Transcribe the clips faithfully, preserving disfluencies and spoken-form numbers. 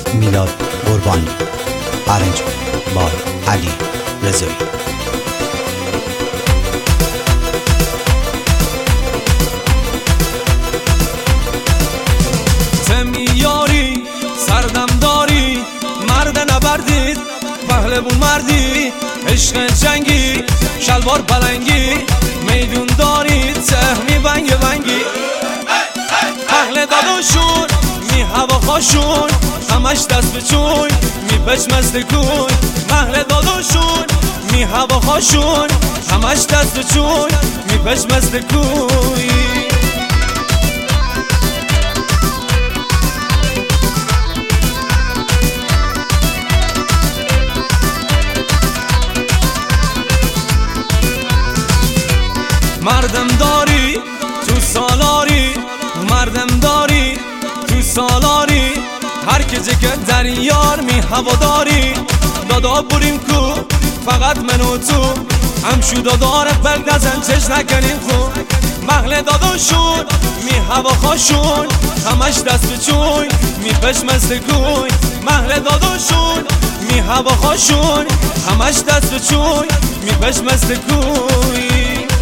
میلاد قربانی، ارنج بای علی رضایی. یاری سردم داری، مرد نبردید پهلوون مردی، عشق جنگی شلوار پلنگی، میدون دارید سهمی بنگ بنگی. پهل داداشون می هوا خاشون، همش دست به چوی می پشمست کوی. پهل داداشون می هوا خاشون، همش دست به چوی می پشمست کوی. مردم داری تو سالاری، مردم داری تو سالاری، هر که جکت در یار می هوا داری. دادا بریم کو فقط من و تو، همشو داداره بل نزن چش نکنیم خون. محل داداشون می هوا خاشون، همش دست به چوی می پشمست کوی. محل داداشون می هوا خاشون، همش دست به چوی می پشمست کوی.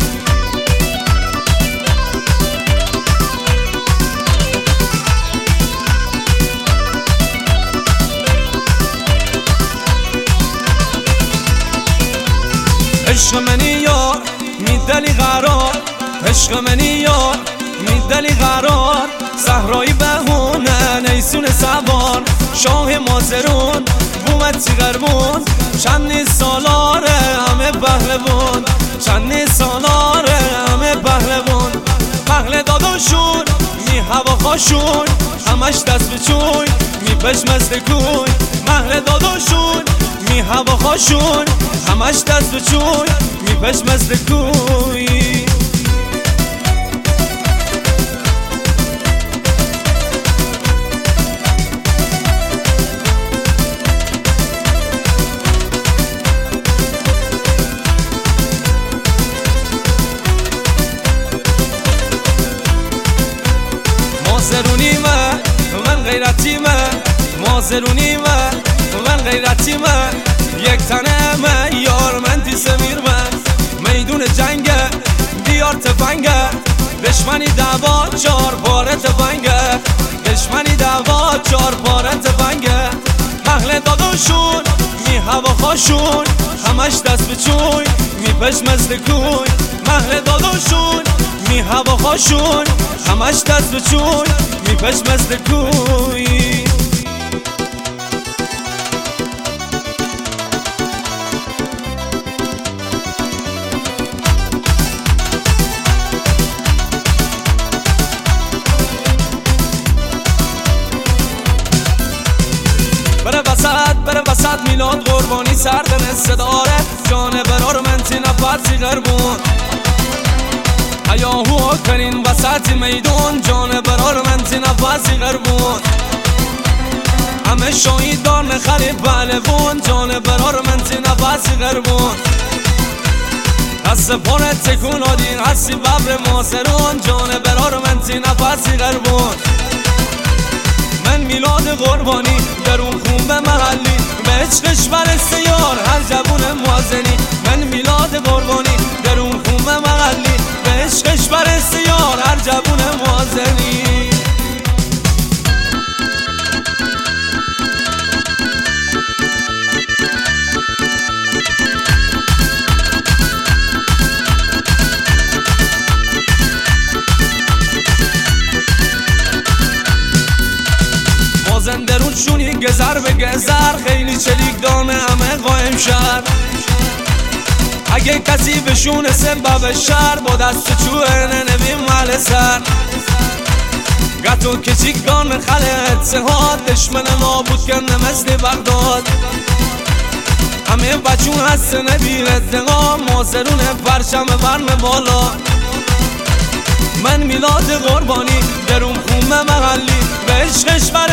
عشق منی یار میدلی قرار، عشق منی یار میدلی قرار. صحرایی بهونه نیسون سوار، شاه مازرون بومد تیغربون. چند سالاره همه پهلوون، چند سالاره همه پهلوون. پهل داداشون می هوا خاشون، همش دست به چوی می پشمست کوی. محل داداشون می هوا خاشون، همش دست به چوی می پشمست کوی. مازرونی من من غیرتی من، مازرونی من من غیرتی من. یک تنه من یار من تی سمیر من، میدون جنگه دیار تفنگه. دشمنی دعوا چار پاره تفنگه، دشمنی دعوا چار پاره تفنگه. محل داداشون می هوا خاشون، همش دست به چوی می پشمست کوی. محل داداشون می هوا خاشون، همش دست به چوی می پشمست کوی. بره وسط بره وسط میلاد قربانی، سردن صداره جان برار من تی نفرسی غربون. هیاهو کنین وسط میدون، جان برار من تی نفرسی غربون. همه شاهیدان نخری پهلوون، جان برار من تی نفرسی غربون. دست پاره تکون آدین هستی ببر مازرون، جان برار من تی نفرسی غربون. من میلاد قربانی در اون خون به محلی، به عشقش برسه یار هر جوون موازنی. من میلاد قربانی در اون خون به محلی، به عشقش برسه یار هر جوون موازنی. درون شونی گذر به گذر، خیلی چلیک دانه همه قایم شد. اگه کسی بشونه سبب شر، با دست چوه ننویم مال سر. گتو کچیک دانه خله اتحاد، دشمن نابود کنه مثل بغداد. همه بچون هست نبیر اتقام، مازرون پرشم برم بالا. من میلاد قربانی در اون خونه محلی، به عشقش